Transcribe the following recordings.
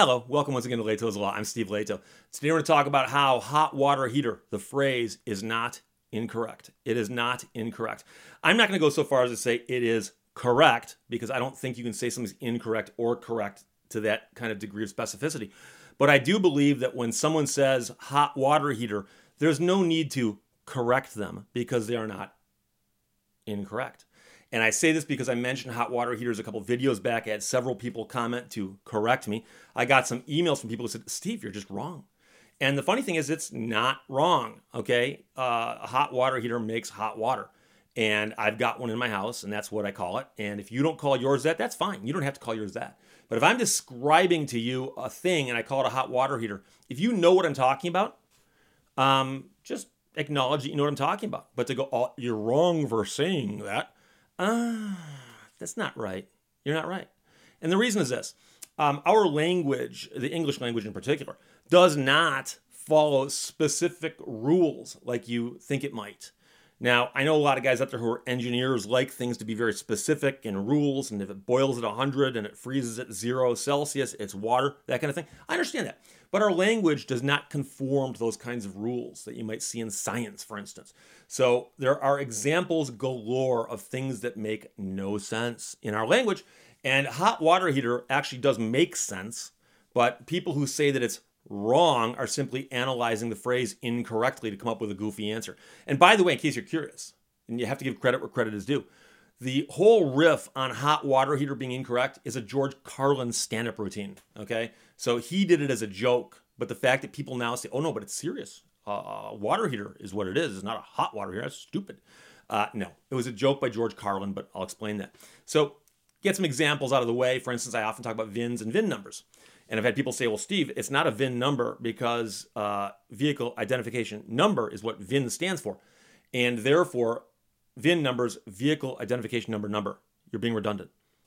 Hello, welcome once again to Leto's Law. I'm Steve Leto. Today we're going to talk about how hot water heater, the phrase, is not incorrect. It is not incorrect. I'm not going to go so far as to say it is correct, because I don't think you can say something's incorrect or correct to that kind of degree of specificity. But I do believe that when someone says hot water heater, there's no need to correct them because they are not incorrect. And I say this because I mentioned hot water heaters a couple videos back. I had several people comment to correct me. I got some emails from people who said, Steve, you're just wrong. And the funny thing is, it's not wrong, okay? A hot water heater makes hot water. And I've got one in my house, and that's what I call it. And if you don't call yours that, that's fine. You don't have to call yours that. But if I'm describing to you a thing and I call it a hot water heater, if you know what I'm talking about, just acknowledge that you know what I'm talking about. But to go, oh, you're wrong for saying that, that's not right. You're not right. And the reason is this. Our language, the English language in particular, does not follow specific rules like you think it might. Now, I know a lot of guys out there who are engineers like things to be very specific and rules, and if it boils at 100 and it freezes at 0 Celsius, it's water, that kind of thing. I understand that. But our language does not conform to those kinds of rules that you might see in science, for instance. So there are examples galore of things that make no sense in our language. And hot water heater actually does make sense, but people who say that it's wrong are simply analyzing the phrase incorrectly to come up with a goofy answer. And by the way, in case you're curious, and you have to give credit where credit is due, the whole riff on hot water heater being incorrect is a George Carlin stand-up routine, okay? So he did it as a joke, but the fact that people now say, oh no, but it's serious. Water heater is what it is. It's not a hot water heater. That's stupid. No, it was a joke by George Carlin, but I'll explain that. So get some examples out of the way. For instance, I often talk about VINs and VIN numbers. And I've had people say, well, Steve, it's not a VIN number because vehicle identification number is what VIN stands for. And therefore, VIN numbers, vehicle identification number. You're being redundant.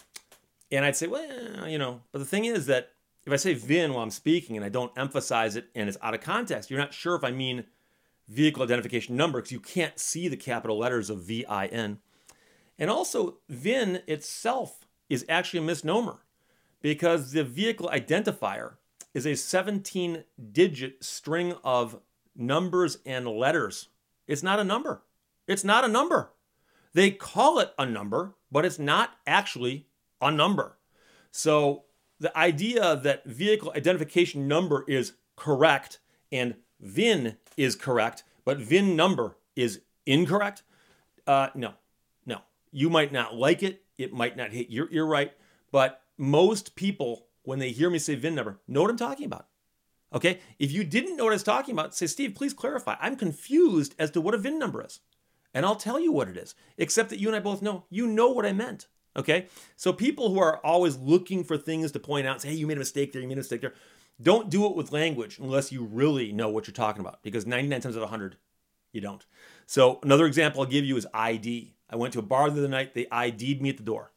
And I'd say, well, but the thing is that if I say VIN while I'm speaking and I don't emphasize it and it's out of context, you're not sure if I mean vehicle identification number because you can't see the capital letters of VIN. And also, VIN itself is actually a misnomer, because the vehicle identifier is a 17-digit string of numbers and letters. It's not a number. It's not a number. They call it a number, but it's not actually a number. So the idea that vehicle identification number is correct and VIN is correct, but VIN number is incorrect, no. You might not like it. It might not hit your ear right, but most people, when they hear me say VIN number, know what I'm talking about. Okay? If you didn't know what I was talking about, say, Steve, please clarify. I'm confused as to what a VIN number is. And I'll tell you what it is, except that you and I both know, you know what I meant. Okay? So people who are always looking for things to point out and say, hey, you made a mistake there, don't do it with language unless you really know what you're talking about, because 99 times out of 100, you don't. So another example I'll give you is ID. I went to a bar the other night. They ID'd me at the door.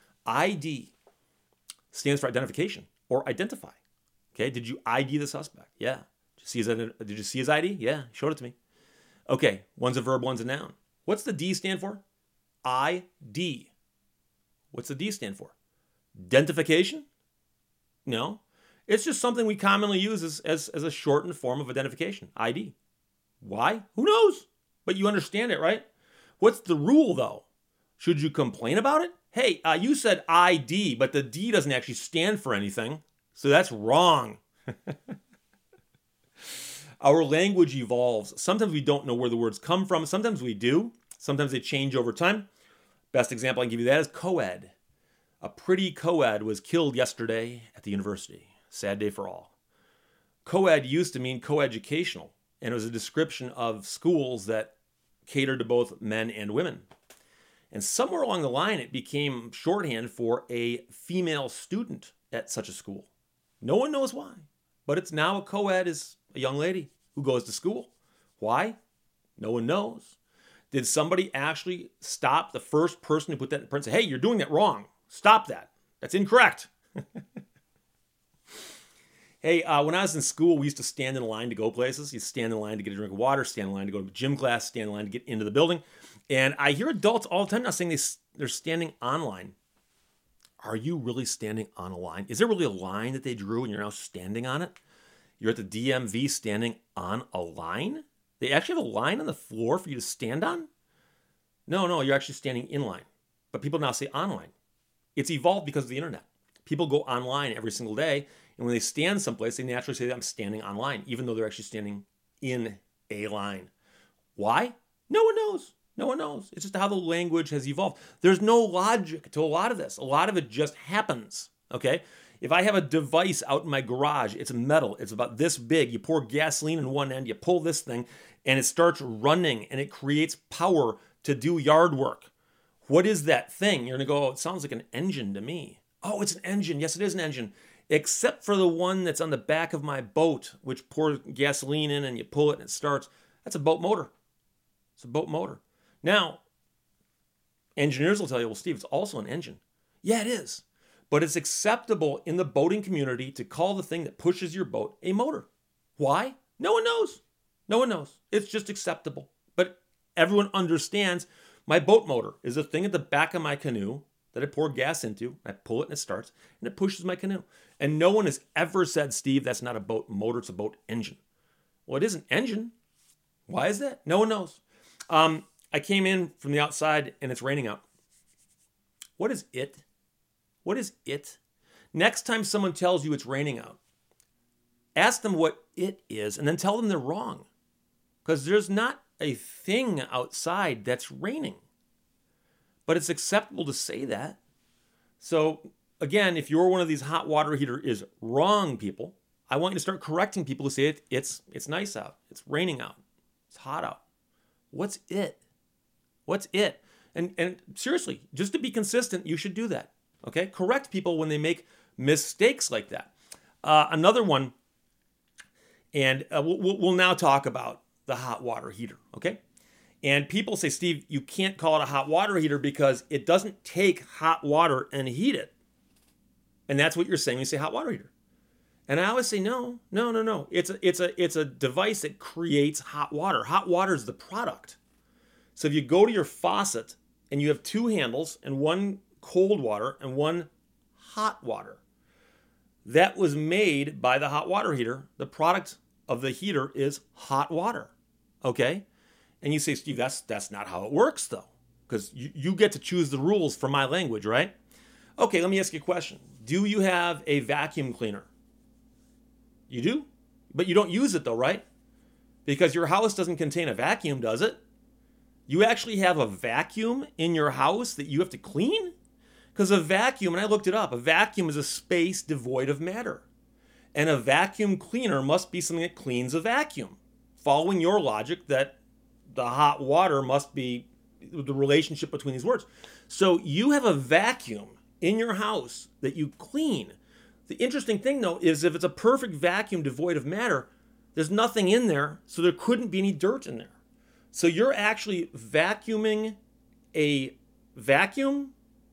ID stands for identification or identify. Okay, did you ID the suspect? Yeah. Did you see his ID? Yeah, he showed it to me. Okay, one's a verb, one's a noun. What's the D stand for? ID. What's the D stand for? Identification? No. It's just something we commonly use as a shortened form of identification. ID. Why? Who knows? But you understand it, right? What's the rule, though? Should you complain about it? Hey, you said ID, but the D doesn't actually stand for anything, so that's wrong. Our language evolves. Sometimes we don't know where the words come from. Sometimes we do. Sometimes they change over time. Best example I can give you that is co-ed. A pretty co-ed was killed yesterday at the university. Sad day for all. Co-ed used to mean co-educational, and it was a description of schools that catered to both men and women. And somewhere along the line, it became shorthand for a female student at such a school. No one knows why, but it's now a co-ed is a young lady who goes to school. Why? No one knows. Did somebody actually stop the first person who put that in print and say, hey, you're doing that wrong. Stop that. That's incorrect. Hey, when I was in school, we used to stand in line to go places. You stand in line to get a drink of water, stand in line to go to gym class, stand in line to get into the building. And I hear adults all the time now saying they're standing online. are you really standing on a line? Is there really a line that they drew and you're now standing on it? You're at the DMV standing on a line? They actually have a line on the floor for you to stand on? No, you're actually standing in line. But people now say online. It's evolved because of the internet. People go online every single day, and when they stand someplace, they naturally say, I'm standing online, even though they're actually standing in a line. Why? No one knows. No one knows. It's just how the language has evolved. There's no logic to a lot of this. A lot of it just happens, okay? If I have a device out in my garage, it's metal, it's about this big. You pour gasoline in one end, you pull this thing, and it starts running, and it creates power to do yard work. What is that thing? You're going to go, oh, it sounds like an engine to me. Oh, it's an engine. Yes, it is an engine. Except for the one that's on the back of my boat, which pours gasoline in and you pull it and it starts. That's a boat motor. It's a boat motor. Now, engineers will tell you, well, Steve, it's also an engine. Yeah, it is. But it's acceptable in the boating community to call the thing that pushes your boat a motor. Why? No one knows. No one knows. It's just acceptable. But everyone understands my boat motor is a thing at the back of my canoe that I pour gas into. I pull it and it starts, and it pushes my canoe. And no one has ever said, Steve, that's not a boat motor, it's a boat engine. Well, it is an engine. Why is that? No one knows. I came in from the outside and it's raining out. What is it? What is it? Next time someone tells you it's raining out, ask them what it is and then tell them they're wrong. Because there's not a thing outside that's raining. But it's acceptable to say that. So again, if you're one of these hot water heater is wrong people, I want you to start correcting people who say it's nice out. It's raining out. It's hot out. What's it? What's it? And seriously, just to be consistent, you should do that. Okay? Correct people when they make mistakes like that. Another one, and we'll now talk about the hot water heater. Okay? And people say, Steve, you can't call it a hot water heater because it doesn't take hot water and heat it. And that's what you're saying when you say hot water heater. And I always say, no. It's a device that creates hot water. Hot water is the product. So if you go to your faucet and you have two handles and one cold water and one hot water, that was made by the hot water heater. The product of the heater is hot water. Okay? And you say, Steve, that's not how it works though. Because you get to choose the rules for my language, right? Okay, let me ask you a question. Do you have a vacuum cleaner? You do? But you don't use it though, right? Because your house doesn't contain a vacuum, does it? You actually have a vacuum in your house that you have to clean? Because a vacuum, and I looked it up, a vacuum is a space devoid of matter. And a vacuum cleaner must be something that cleans a vacuum. Following your logic that the hot water must be the relationship between these words. So you have a vacuum in your house that you clean. The interesting thing, though, is if it's a perfect vacuum devoid of matter, there's nothing in there, so there couldn't be any dirt in there. So you're actually vacuuming a vacuum?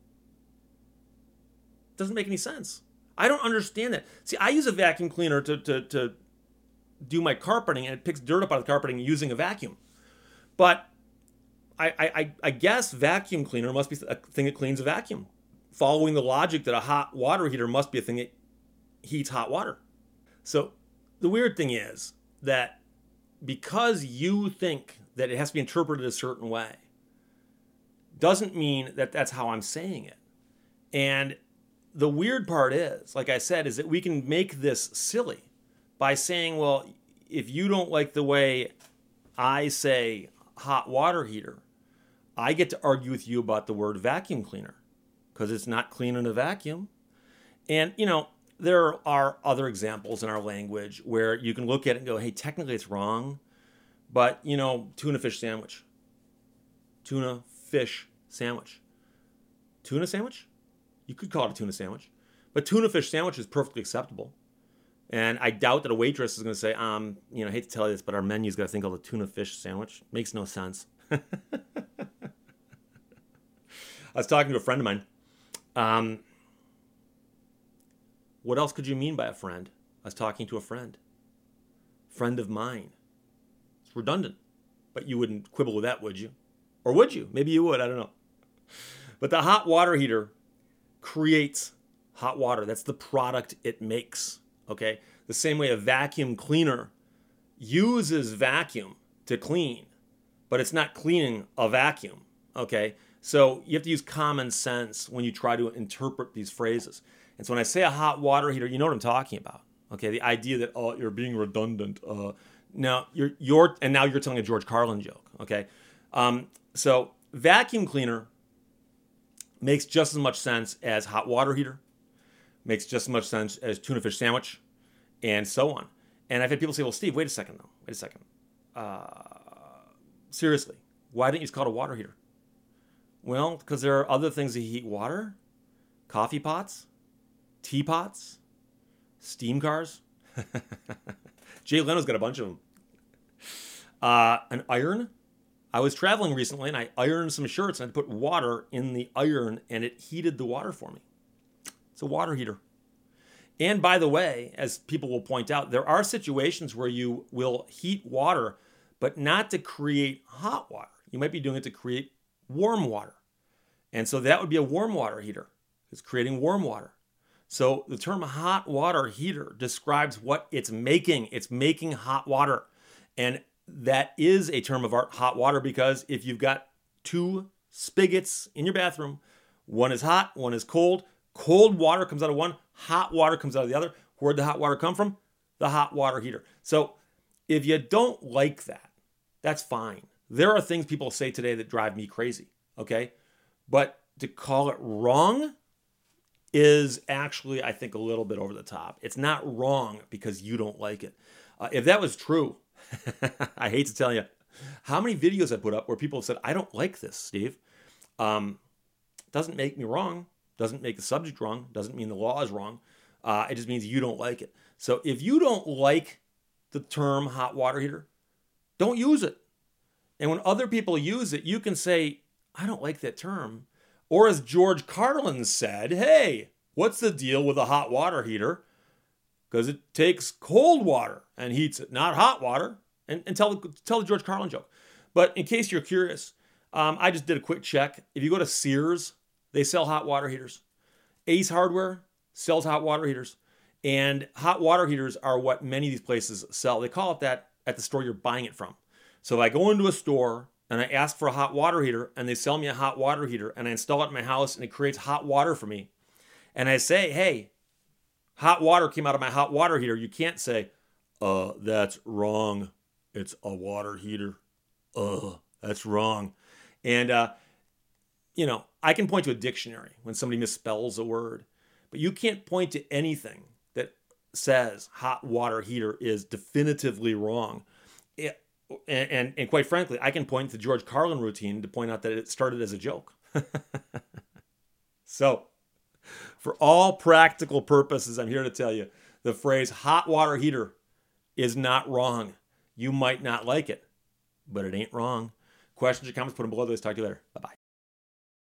Doesn't make any sense. I don't understand that. See, I use a vacuum cleaner to do my carpeting, and it picks dirt up out of the carpeting using a vacuum. But I guess vacuum cleaner must be a thing that cleans a vacuum, following the logic that a hot water heater must be a thing that heats hot water. So the weird thing is that because you think that it has to be interpreted a certain way, doesn't mean that that's how I'm saying it. And the weird part is, like I said, is that we can make this silly by saying, well, if you don't like the way I say hot water heater, I get to argue with you about the word vacuum cleaner because it's not cleaning a vacuum. And, there are other examples in our language where you can look at it and go, hey, technically it's wrong, but, tuna fish sandwich. Tuna fish sandwich. Tuna sandwich? You could call it a tuna sandwich. But tuna fish sandwich is perfectly acceptable. And I doubt that a waitress is going to say, I hate to tell you this, but our menu's got a thing called a tuna fish sandwich. Makes no sense. I was talking to a friend of mine. What else could you mean by a friend? I was talking to a friend. Friend of mine. It's redundant. But you wouldn't quibble with that, would you? Or would you? Maybe you would. I don't know. But the hot water heater creates hot water. That's the product it makes. Okay. The same way a vacuum cleaner uses vacuum to clean, but it's not cleaning a vacuum. Okay. So you have to use common sense when you try to interpret these phrases. And so when I say a hot water heater, you know what I'm talking about. Okay. The idea that, oh, you're being redundant. Now you're telling a George Carlin joke. Okay. So vacuum cleaner makes just as much sense as hot water heater, makes just as much sense as tuna fish sandwich, and so on. And I've had people say, well, Steve, wait a second. Seriously, why didn't you just call it a water heater? Well, because there are other things that heat water. Coffee pots, teapots, steam cars. Jay Leno's got a bunch of them. An iron. I was traveling recently and I ironed some shirts and I put water in the iron and it heated the water for me. It's a water heater. And by the way, as people will point out, there are situations where you will heat water, but not to create hot water. You might be doing it to create warm water. And so that would be a warm water heater. It's creating warm water. So the term hot water heater describes what it's making. It's making hot water. And that is a term of art, hot water, because if you've got two spigots in your bathroom, one is hot, one is cold. Cold water comes out of one, hot water comes out of the other. Where'd the hot water come from? The hot water heater. So if you don't like that, that's fine. There are things people say today that drive me crazy, okay? But to call it wrong is actually, I think, a little bit over the top. It's not wrong because you don't like it. If that was true, I hate to tell you how many videos I put up where people have said, I don't like this, Steve. Doesn't make me wrong. Doesn't make the subject wrong. Doesn't mean the law is wrong. It just means you don't like it. So if you don't like the term hot water heater, don't use it. And when other people use it, you can say, I don't like that term. Or as George Carlin said, hey, what's the deal with a hot water heater? Because it takes cold water and heats it, not hot water. And tell the George Carlin joke. But in case you're curious, I just did a quick check. If you go to Sears, they sell hot water heaters. Ace Hardware sells hot water heaters. And hot water heaters are what many of these places sell. They call it that at the store you're buying it from. So if I go into a store and I ask for a hot water heater and they sell me a hot water heater and I install it in my house and it creates hot water for me, and I say, hey, hot water came out of my hot water heater, you can't say, that's wrong. It's a water heater. That's wrong. And, I can point to a dictionary when somebody misspells a word, but you can't point to anything that says hot water heater is definitively wrong. And quite frankly, I can point to the George Carlin routine to point out that it started as a joke. So, for all practical purposes, I'm here to tell you the phrase hot water heater is not wrong. You might not like it, but it ain't wrong. Questions or comments, put them below. Let's talk to you later. Bye-bye.